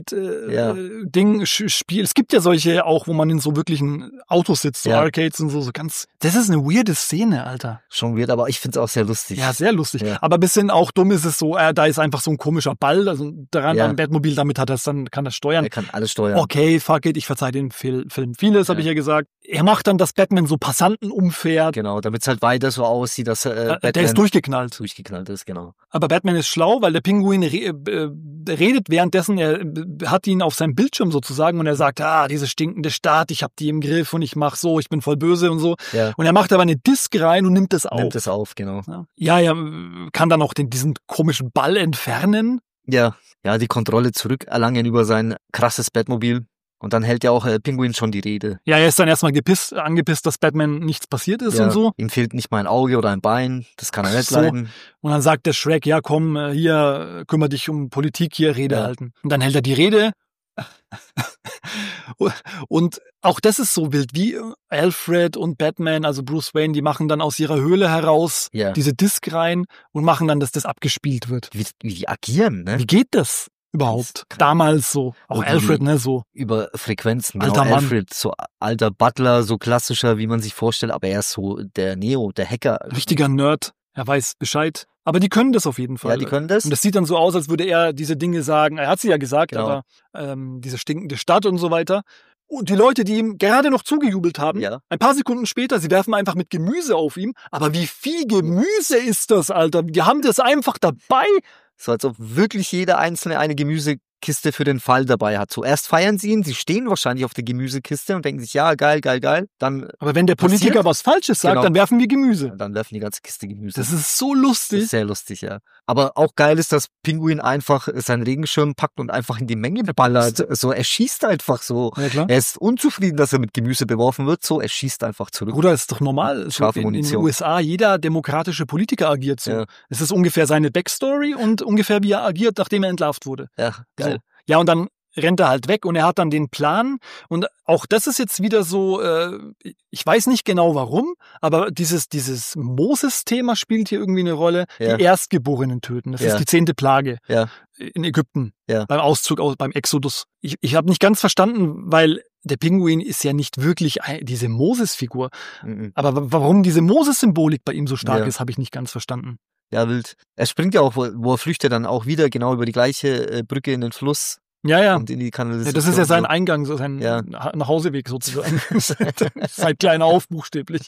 Ja. Arcade-Ding, Spiel. Es gibt ja solche auch, wo man in so wirklichen Autos sitzt, so Ja. Arcades und so, so ganz. Das ist eine weirde Szene, Alter. Schon weird, aber ich find's auch sehr lustig. Ja, sehr lustig. Ja. Aber ein bisschen auch dumm ist es so, äh, da ist einfach so ein komischer Ball, also daran Ja. am Batmobil, damit hat er dann, kann er steuern. Er kann alles steuern. Okay, fuck it, ich verzeih dem Fil- Film vieles, habe Ja. ich ja gesagt. Er macht dann, dass Batman so Passanten umfährt. Genau, damit es halt weiter so aussieht, dass äh, Äh, Batman Der ist durchgeknallt. durchgeknallt ist, genau. Aber Batman ist schlau, weil der Pinguin re äh, redet währenddessen, er äh, hat ihn auf seinem Bildschirm sozusagen und er sagt, ah, diese stinkende Stadt, ich hab die im Griff und ich mach so, ich bin voll böse und so. Ja, Und er macht aber eine Disk rein und nimmt das auf. nimmt es auf, genau. Ja, ja, kann dann auch den, diesen komischen Ball entfernen. Ja, ja, die Kontrolle zurückerlangen über sein krasses Batmobil. Und dann hält ja auch äh, Pinguin schon die Rede. Ja, er ist dann erstmal gepisst, angepisst, dass Batman nichts passiert ist Ja, und so. ihm fehlt nicht mal ein Auge oder ein Bein, das kann er nicht So. leiden. Und dann sagt der Shrek, ja komm, äh, hier, äh, kümmere dich um Politik, hier Rede Ja. halten. Und dann hält er die Rede. Und auch das ist so wild, wie Alfred und Batman, also Bruce Wayne, die machen dann aus ihrer Höhle heraus Ja. diese Disk rein und machen dann, dass das abgespielt wird. Wie, wie die agieren, ne? Wie geht das überhaupt? Das kann- Damals so. Auch Und wie- Alfred, ne, so. Über Frequenzen. Alter genau, Mann. Alfred, so alter Butler, so klassischer, wie man sich vorstellt, aber er ist so der Neo, der Hacker. Richtiger Nerd. Er weiß Bescheid. Aber die können das auf jeden Fall. Ja, die können das. Und das sieht dann so aus, als würde er diese Dinge sagen. Er hat sie ja gesagt, Genau. aber ähm, diese stinkende Stadt und so weiter. Und die Leute, die ihm gerade noch zugejubelt haben, Ja. ein paar Sekunden später, sie werfen einfach mit Gemüse auf ihm. Aber wie viel Gemüse ist das, Alter? Die haben das einfach dabei. So als ob wirklich jeder Einzelne eine Gemüsekiste für den Fall dabei hat. Zuerst feiern sie ihn, sie stehen wahrscheinlich auf der Gemüsekiste und denken sich, ja, geil, geil, geil. Dann, Aber wenn der Politiker Passiert? was Falsches sagt, Genau. dann werfen wir Gemüse. dann werfen die ganze Kiste Gemüse. Das ist so Das lustig. ist sehr lustig, ja. Aber auch geil ist, dass Pinguin einfach seinen Regenschirm packt und einfach in die Menge ballert. So, er schießt einfach so. Ja, klar. Er ist unzufrieden, dass er mit Gemüse beworfen wird, so, er schießt einfach zurück. Bruder, ist doch normal. So Scharfe in, in den Munition. U S A, jeder demokratische Politiker agiert so. Ja. Es ist ungefähr seine Backstory und ungefähr wie er agiert, nachdem er entlarvt wurde. Ja, geil. So. Ja, und dann rennt er halt weg und er hat dann den Plan und auch das ist jetzt wieder so, äh, ich weiß nicht genau warum, aber dieses dieses Moses-Thema spielt hier irgendwie eine Rolle. Ja. Die Erstgeborenen töten, das Ja. ist die zehnte Plage Ja. in Ägypten, Ja. beim Auszug, aus, beim Exodus. Ich, ich habe nicht ganz verstanden, weil der Pinguin ist ja nicht wirklich ein, diese Moses-Figur, Mhm. aber w- warum diese Moses-Symbolik bei ihm so stark Ja. ist, habe ich nicht ganz verstanden. Ja, wild. Er springt ja auch, wo, wo er flüchtet, dann auch wieder genau über die gleiche äh, Brücke in den Fluss Ja, ja. und in die Kanalisation. Ja, das ist ja sein so. Eingang, so sein Ja. Ha- Nachhauseweg sozusagen. Sein kleiner Auf, buchstäblich.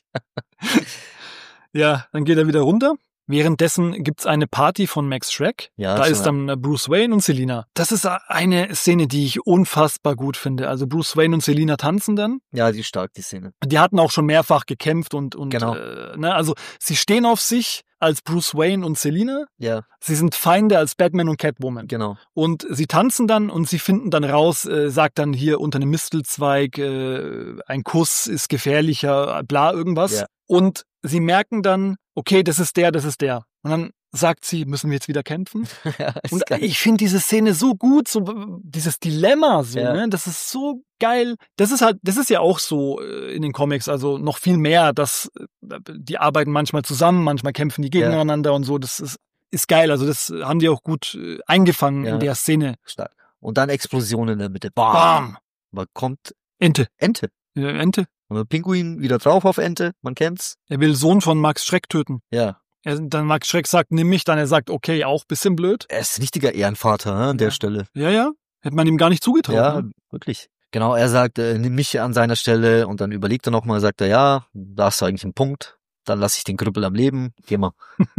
Ja, dann geht er wieder runter. Währenddessen gibt's eine Party von Max Schreck. Ja, da schon, ist dann äh, Bruce Wayne und Selina. Das ist eine Szene, die ich unfassbar gut finde. Also Bruce Wayne und Selina tanzen dann. Ja, die ist stark, die Szene. Die hatten auch schon mehrfach gekämpft und, und Genau. äh, ne, also sie stehen auf sich als Bruce Wayne und Selina. Ja, Sie sind Feinde als Batman und Catwoman. genau. Und sie tanzen dann und sie finden dann raus, äh, sagt dann hier unter einem Mistelzweig, äh, ein Kuss ist gefährlicher, bla irgendwas. Ja. Und sie merken dann, okay, das ist der, das ist der. Und dann sagt sie, müssen wir jetzt wieder kämpfen? ja, ist Und geil. ich finde diese Szene so gut, so dieses Dilemma, so, Ja. ne? Das ist so geil. Das ist halt, das ist ja auch so äh, in den Comics, also noch viel mehr, dass äh, die arbeiten manchmal zusammen, manchmal kämpfen die gegeneinander und so. Das ist, ist geil. Also das haben die auch gut äh, eingefangen Ja. in der Szene. Stark. Und dann Explosion in der Mitte. Bam! Bam! Man kommt Ente. Ente. Ja, Ente. Und der Pinguin wieder drauf auf Ente, man kennt's. Er will Sohn von Max Schreck töten. Ja. Er, dann Max Schreck sagt, nimm mich, dann er sagt, okay, auch bisschen blöd. Er ist ein richtiger Ehrenvater ne, an der Ja. Stelle. Ja, ja. Hätte man ihm gar nicht zugetraut. Ja, Ne? wirklich. Genau, er sagt, äh, nimm mich an seiner Stelle und dann überlegt er nochmal, sagt er, ja, da hast du eigentlich einen Punkt. Dann lasse ich den Krüppel am Leben. Geh mal.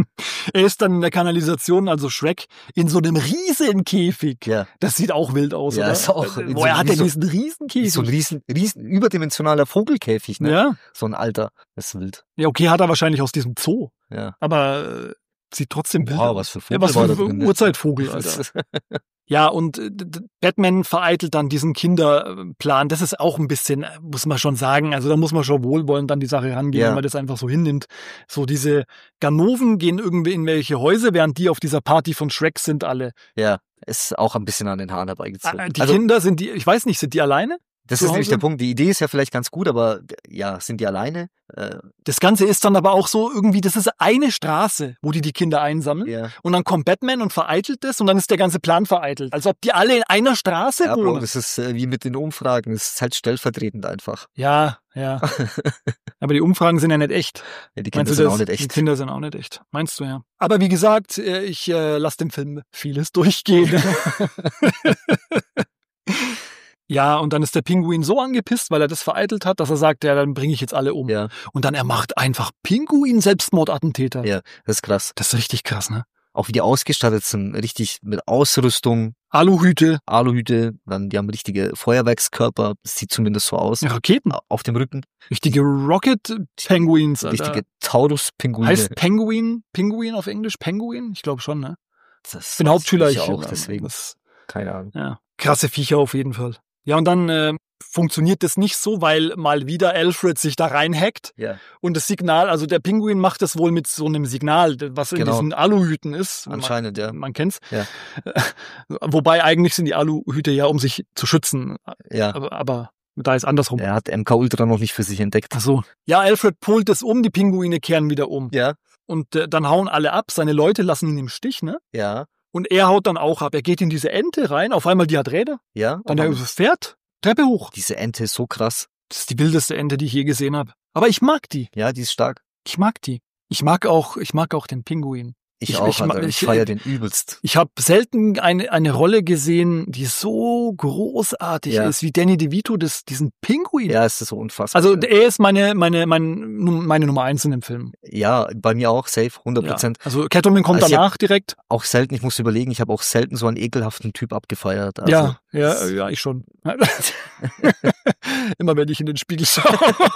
Er ist dann in der Kanalisation, also Shrek, in so einem Riesenkäfig. Ja. Das sieht auch wild aus, Ja, oder? ist auch in so- Woher hat wie er so- diesen Riesenkäfig? So ein riesen, riesen überdimensionaler Vogelkäfig, ne? ja? So ein alter. Das ist wild. Ja, okay, hat er wahrscheinlich aus diesem Zoo. Ja. Aber äh, sieht trotzdem wild Wow, aus. was für Vogel Ja, was war für da ein drin, ne? Urzeitvogel, Alter. Das ist- Ja, und äh, d- d- Batman vereitelt dann diesen Kinderplan. Das ist auch ein bisschen, äh, muss man schon sagen, also da muss man schon wohlwollend an die Sache rangehen, Ja. wenn man das einfach so hinnimmt. So diese Ganoven gehen irgendwie in welche Häuser, während die auf dieser Party von Shrek sind alle. Ja, ist auch ein bisschen an den Haaren herbeigezogen. Ah, Die Also, Kinder sind die, ich weiß nicht, sind die alleine? das zu ist nämlich Hause? der Punkt. Die Idee ist ja vielleicht ganz gut, aber ja, sind die alleine? Äh, Das Ganze ist dann aber auch so irgendwie, das ist eine Straße, wo die die Kinder einsammeln. ja. Und dann kommt Batman und vereitelt das und dann ist der ganze Plan vereitelt. Als ob die alle in einer Straße Ja, Bro, wohnen. das ist äh, wie mit den Umfragen. Das ist halt stellvertretend einfach. Ja, ja. Aber die Umfragen sind ja nicht echt. Ja, die Kinder Meinst du sind das? auch nicht Die echt. Kinder sind auch nicht echt. Meinst du, ja. Aber wie gesagt, äh, ich äh, lasse dem Film vieles durchgehen. Ja, und dann ist der Pinguin so angepisst, weil er das vereitelt hat, dass er sagt, ja, dann bringe ich jetzt alle um. Ja, Und dann er macht einfach Pinguin-Selbstmordattentäter. ja, das ist krass. Das ist richtig krass, ne? Auch wie die ausgestattet sind, richtig mit Ausrüstung, Aluhüte, Aluhüte, dann die haben richtige Feuerwerkskörper, das sieht zumindest so aus. Raketen, Auf dem Rücken, richtige Rocket-Penguins, Alter. richtige Taurus-Pinguine. Heißt Penguin, Pinguin auf Englisch? Penguin? Ich glaube schon, ne? Das Ich bin weiß Hauptschüler, ich ich auch, äh, deswegen. Das, Keine Ahnung. ja. Krasse Viecher auf jeden Fall. Ja, und dann äh, funktioniert das nicht so, weil mal wieder Alfred sich da reinhackt Ja, und das Signal, also der Pinguin macht das wohl mit so einem Signal, was in Genau. diesen Aluhüten ist. anscheinend, ja. Man, man kennt's. Ja. Wobei eigentlich sind die Aluhüte ja, um sich zu schützen. Ja, Aber, aber da ist andersrum. er hat M K Ultra noch nicht für sich entdeckt. Ach so. Ja, Alfred pult das um, die Pinguine kehren wieder um. Ja, Und äh, dann hauen alle ab, seine Leute lassen ihn im Stich, ne? ja, Und er haut dann auch ab. Er geht in diese Ente rein, auf einmal die hat Räder. ja. Dann aber der Pferd, Treppe hoch. diese Ente ist so krass. Das ist die wildeste Ente, die ich je gesehen habe. Aber ich mag die. Ja, die ist stark. Ich mag die. Ich mag auch, ich mag auch den Pinguin. Ich, Ich- auch, ich- also ich- ich feiere den übelst. Ich habe selten eine, eine Rolle gesehen, die so großartig Ja. ist, wie Danny DeVito, das, diesen Pinguin. Ja, es ist so unfassbar. Also er ist meine, meine, mein, meine Nummer eins in dem Film. Ja, bei mir auch, safe, hundert Ja. Prozent. Also Catwoman kommt Also ich danach direkt. Auch selten, ich muss überlegen, ich habe auch selten so einen ekelhaften Typ abgefeiert. Also, ja, ja, das- ja, ich schon. Immer wenn ich in den Spiegel schaue.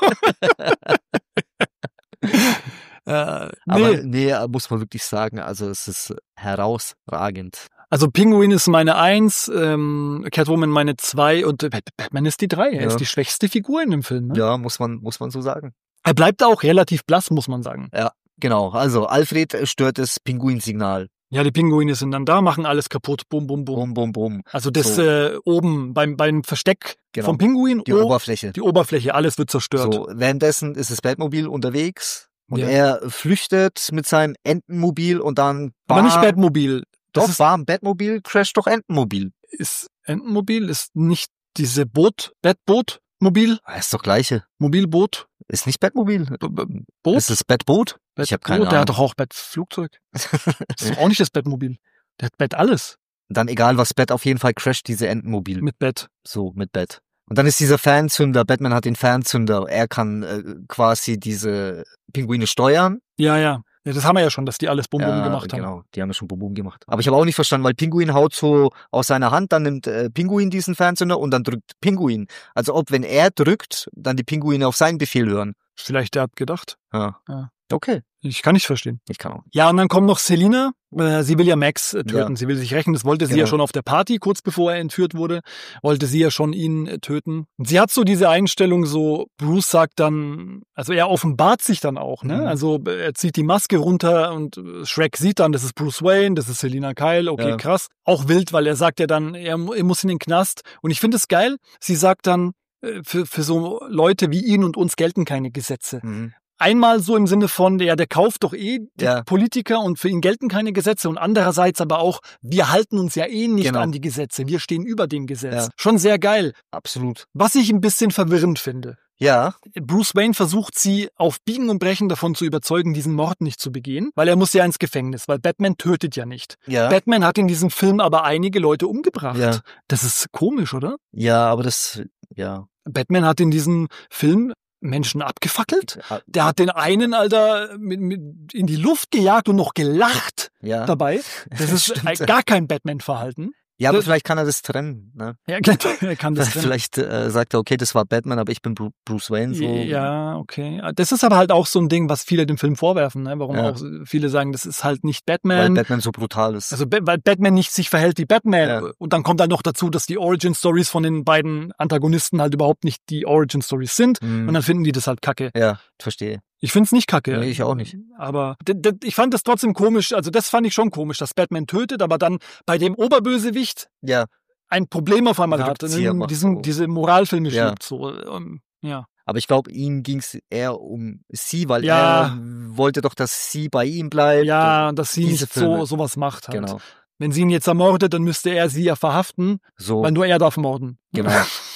äh, Aber nee, nee, muss man wirklich sagen, also es ist herausragend. also Pinguin ist meine Eins, ähm, Catwoman meine Zwei und Bat- Batman ist die Drei. Er Ja. ist die schwächste Figur in dem Film. Ne? Ja, muss man, muss man so sagen. Er bleibt auch relativ blass, muss man sagen. Genau, also Alfred stört das Pinguinsignal. Ja, die Pinguine sind dann da, machen alles kaputt. Bum, bum, bum. Bum, bum, bum. Also das So. äh, oben beim, beim Versteck Genau. vom Pinguin, Die oh, Oberfläche. die Oberfläche, alles wird zerstört. So, währenddessen ist das Batmobil unterwegs und Ja. er flüchtet mit seinem Entenmobil und dann Aber nicht bam, Batmobil. Das Doch, ist, war ein Batmobil, crasht doch Entenmobil. ist Entenmobil, ist nicht diese Boot, Batboot, Mobil, Ah, ist doch gleiche. Mobilboot, Ist nicht Batmobil. B- B- Boot. Ist es Batboot? Ich habe keine Batboot, der hat Ahnung. doch auch Batflugzeug. Das ist doch auch nicht das Batmobil. Der hat Bat alles Dann egal was Bat, auf jeden Fall crasht diese Entenmobil. mit Bat. So, mit Bat. Und dann ist dieser Fernzünder, Batman hat den Fernzünder, er kann äh, quasi diese Pinguine steuern. Ja, ja. Ja, das haben wir ja schon, dass die alles Bum Bum Ja, gemacht haben. Genau, die haben ja schon Bum Bum gemacht. Aber ich habe auch nicht verstanden, weil Pinguin haut so aus seiner Hand, dann nimmt äh, Pinguin diesen Fernzünder und dann drückt Pinguin. Also ob, wenn er drückt, dann die Pinguine auf seinen Befehl hören. Vielleicht der hat gedacht. Ja. Ja. Okay, Ich kann nicht verstehen. ich kann auch. Ja, und dann kommt noch Selina. Äh, Sie will ja Max äh, töten. Ja. Sie will sich rächen. Das wollte sie Genau. ja schon auf der Party, kurz bevor er entführt wurde. Wollte sie ja schon ihn äh, töten. Und sie hat so diese Einstellung, so Bruce sagt dann, also er offenbart sich dann auch, ne? Mhm. Also äh, er zieht die Maske runter und äh, Shrek sieht dann, das ist Bruce Wayne, das ist Selina Kyle. Okay, Ja. krass. Auch wild, weil er sagt ja dann, er, er muss in den Knast. Und ich finde es geil. Sie sagt dann, äh, für, für so Leute wie ihn und uns gelten keine Gesetze. Mhm. Einmal so im Sinne von, ja, der kauft doch eh die Ja. Politiker und für ihn gelten keine Gesetze und andererseits aber auch, wir halten uns ja eh nicht Genau. an die Gesetze, wir stehen über dem Gesetz. Ja. Schon sehr geil. Absolut. Was ich ein bisschen verwirrend finde. Ja, Bruce Wayne versucht sie auf Biegen und Brechen davon zu überzeugen, diesen Mord nicht zu begehen, weil er muss ja ins Gefängnis, weil Batman tötet ja nicht. ja. Batman hat in diesem Film aber einige Leute umgebracht. Ja. Das ist komisch, oder? Ja, aber das, ja. Batman hat in diesem Film Menschen abgefackelt. Der hat den einen, Alter, mit, mit in die Luft gejagt und noch gelacht Ja. dabei. Das ist Stimmt. ein- gar kein Batman-Verhalten. Ja, aber Das- vielleicht kann er das trennen, ne? Ja, er kann das trennen. Vielleicht äh, sagt er, okay, das war Batman, aber ich bin Bru- Bruce Wayne, so. Ja, okay. Das ist aber halt auch so ein Ding, was viele dem Film vorwerfen, ne? Warum Ja. auch viele sagen, das ist halt nicht Weil Batman. Batman so brutal ist. Also, Ba- weil Batman nicht sich verhält wie Batman. Ja. Und dann kommt dann noch dazu, dass die Origin-Stories von den beiden Antagonisten halt überhaupt nicht die Origin-Stories sind. Mhm. Und dann finden die das halt kacke. Ja, verstehe. Ich find's nicht kacke. Nee, ich auch nicht. Aber d- d- ich fand das trotzdem komisch, also das fand ich schon komisch, dass Batman tötet, aber dann bei dem Oberbösewicht Ja, ein Problem auf einmal hat, Rückzieher und macht diesen, so. diese Moralfilme Ja. schiebt. So, ähm, ja. aber ich glaube, ihm ging's eher um sie, weil Ja. er wollte doch, dass sie bei ihm bleibt. ja, dass sie diese nicht so Filme. sowas macht halt. Genau. Wenn sie ihn jetzt ermordet, dann müsste er sie ja verhaften, So, weil nur er darf morden. Genau.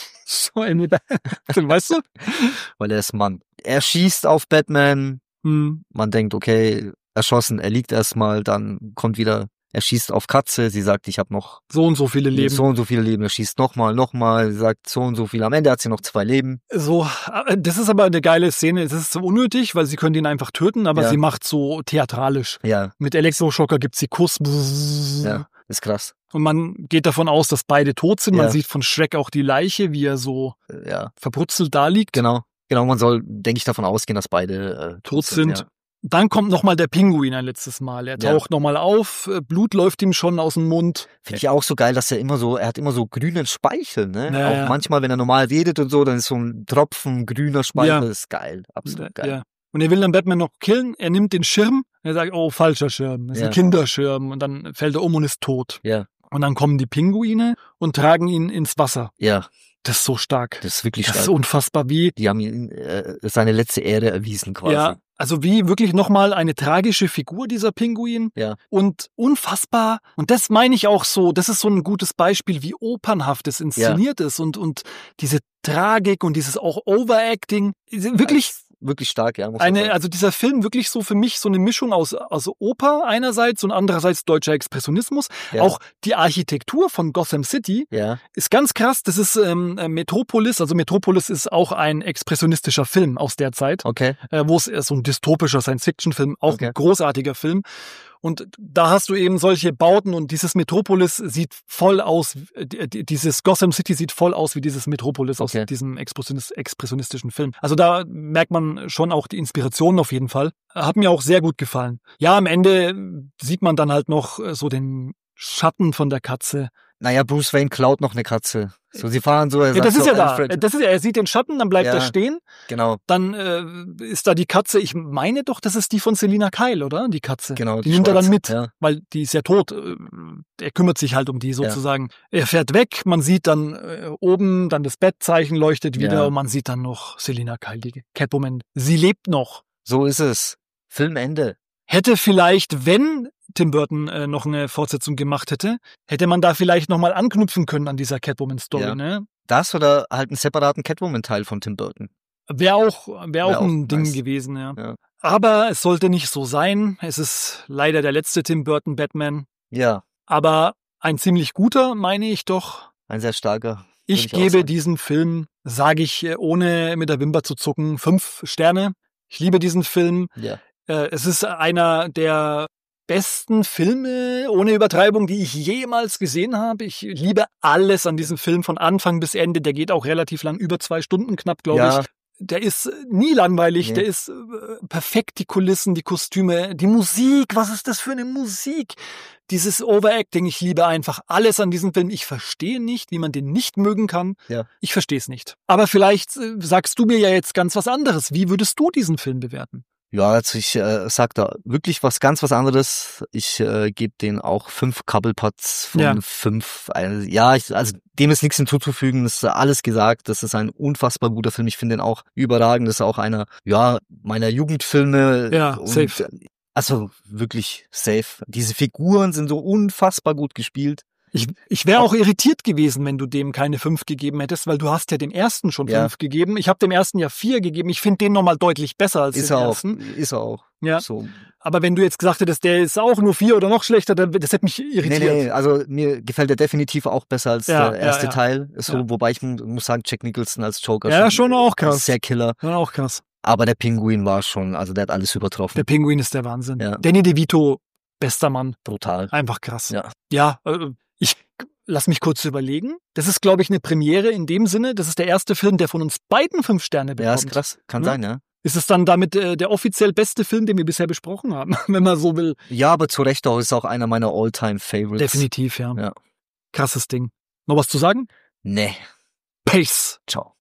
So, in die- weißt du? weil er ist Mann. Er schießt auf Batman. Hm. Man denkt, okay, erschossen, er liegt erstmal, dann kommt wieder, er schießt auf Katze, sie sagt, ich habe noch So und so viele Leben. so und so viele Leben, er schießt nochmal, nochmal, sie sagt so und so viel, am Ende hat sie noch zwei Leben. So, äh, das ist aber eine geile Szene. Es ist so unnötig, weil sie können ihn einfach töten, aber Ja. sie macht so theatralisch. Ja, Mit Elektroschocker gibt sie Kuss. Bzzz. ja, ist krass. Und man geht davon aus, dass beide tot sind. Man Ja. sieht von Shrek auch die Leiche, wie er so Äh, Ja, verbrutzelt da liegt. genau. Genau, man soll, denke ich, davon ausgehen, dass beide äh, Tot sind. Ja. Dann kommt nochmal der Pinguin ein letztes Mal. Er Ja. taucht nochmal auf, äh, Blut läuft ihm schon aus dem Mund. Finde ich auch so geil, dass er immer so, er hat immer so grünen Speichel, ne? Ja, auch ja. manchmal, wenn er normal redet und so, dann ist so ein Tropfen grüner Speichel, Ja. das ist geil, absolut geil. Ja. Und er will dann Batman noch killen. Er nimmt den Schirm. Er sagt, oh, falscher Schirm. Das ist Ja. ein Kinderschirm. Und dann fällt er um und ist tot. Ja, Und dann kommen die Pinguine und tragen ihn ins Wasser. ja, Das ist so stark. das ist wirklich Das ist stark. unfassbar, wie, Die haben ihm äh, seine letzte Ehre erwiesen quasi. ja, also wie wirklich nochmal eine tragische Figur, dieser Pinguin. Ja. Und unfassbar. Und das meine ich auch so, das ist so ein gutes Beispiel, wie opernhaft es inszeniert ist und, und diese Tragik und dieses auch Overacting. Wirklich wirklich stark, ja. Muss man Eine, sagen. also dieser Film wirklich so für mich so eine Mischung aus, aus Oper einerseits und andererseits deutscher Expressionismus. Ja. Auch die Architektur von Gotham City Ja, ist ganz krass. Das ist ähm, Metropolis. Also Metropolis ist auch ein expressionistischer Film aus der Zeit, okay. äh, wo es ist so ein dystopischer Science-Fiction-Film, auch Okay. ein großartiger Film. Und da hast du eben solche Bauten und dieses Metropolis sieht voll aus, äh, dieses Gotham City sieht voll aus wie dieses Metropolis Okay. aus diesem expressionis- expressionistischen Film. Also da merkt man schon auch die Inspiration auf jeden Fall. Hat mir auch sehr gut gefallen. Ja, am Ende sieht man dann halt noch äh, so den Schatten von der Katze. Naja, Bruce Wayne klaut noch eine Katze. So, sie fahren so, er Ja, sagt das ist so, ja da. Alfred. Das ist ja, er sieht den Schatten, dann bleibt Ja. er stehen. Genau, Dann äh, ist da die Katze, ich meine doch, das ist die von Selina Kyle, oder? Die Katze. genau. Die nimmt er dann schwarz. mit, Ja, weil die ist ja tot. Äh, Er kümmert sich halt um die sozusagen. Er fährt weg, man sieht dann äh, oben, dann das Bettzeichen leuchtet wieder Ja. und man sieht dann noch Selina Kyle, die Catwoman. Sie lebt noch. so ist es. Filmende. Hätte vielleicht, wenn Tim Burton äh, noch eine Fortsetzung gemacht hätte, hätte man da vielleicht nochmal anknüpfen können an dieser Catwoman-Story, Ja. ne? Das oder halt einen separaten Catwoman-Teil von Tim Burton. Wäre auch, wär auch Wär auch ein Ding nice. gewesen, ja. Ja. Aber es sollte nicht so sein. Es ist leider der letzte Tim Burton Batman. Ja, Aber ein ziemlich guter, meine ich doch. ein sehr starker. Ich, ich auch gebe sagen. diesem Film, sage ich, äh, ohne mit der Wimper zu zucken, fünf Sterne. Ich liebe diesen Film. Ja. Äh, Es ist einer der besten Filme, ohne Übertreibung, die ich jemals gesehen habe. Ich liebe alles an diesem Film von Anfang bis Ende. Der geht auch relativ lang, über zwei Stunden knapp, glaube Ja. ich. Der ist nie langweilig, Nee. der ist äh, perfekt, die Kulissen, die Kostüme, die Musik, was ist das für eine Musik? Dieses Overacting, ich liebe einfach alles an diesem Film. Ich verstehe nicht, wie man den nicht mögen kann. Ja. Ich verstehe es nicht. Aber vielleicht äh, sagst du mir ja jetzt ganz was anderes. Wie würdest du diesen Film bewerten? Ja, also ich äh, sag da wirklich was ganz was anderes. Ich äh, gebe den auch fünf Cobblepotts von Ja. fünf. Also, ja, ich, also dem ist nichts hinzuzufügen. Das ist alles gesagt. Das ist ein unfassbar guter Film. Ich finde den auch überragend. Das ist auch einer, ja, meiner Jugendfilme. Ja, Und, safe. Also wirklich safe. Diese Figuren sind so unfassbar gut gespielt. Ich, ich wäre auch irritiert gewesen, wenn du dem keine fünf gegeben hättest, weil du hast ja dem ersten schon Ja. fünf gegeben. Ich habe dem ersten ja vier gegeben. Ich finde den nochmal deutlich besser als Ist den er auch. ersten. Ist er auch. Ja. So. Aber wenn du jetzt gesagt hättest, der ist auch nur vier oder noch schlechter, dann, das hätte mich Nee, irritiert. nee, also mir gefällt der definitiv auch besser als Ja, der ja, erste ja. Teil. So, Ja. wobei ich mu- muss sagen, Jack Nicholson als Joker Ja, schon auch krass. sehr Killer. Ja, auch krass. Aber der Pinguin war schon, also der hat alles übertroffen. Der Pinguin ist der Wahnsinn. Ja. Danny DeVito, bester Mann. Brutal. Einfach krass. Ja. Ja, äh, ich lass mich kurz überlegen. Das ist, glaube ich, eine Premiere in dem Sinne. Das ist der erste Film, der von uns beiden fünf Sterne bekommt. Ja, ist krass. Kann Ja. sein, ja. Ist es dann damit äh, der offiziell beste Film, den wir bisher besprochen haben, wenn man so will? Ja, aber zu Recht auch ist auch einer meiner All-Time-Favorites. Definitiv, ja. Ja. Krasses Ding. Noch was zu sagen? Nee. Pace. Ciao.